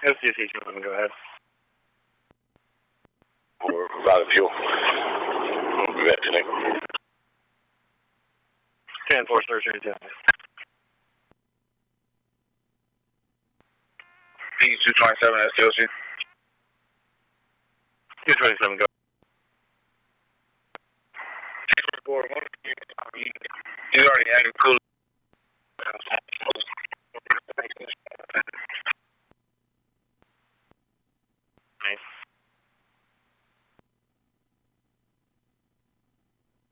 SDC 211, go ahead. We're providing fuel. We'll be back tonight. 10-4, search area 10. P227 STLC. 227, go. You already had him pull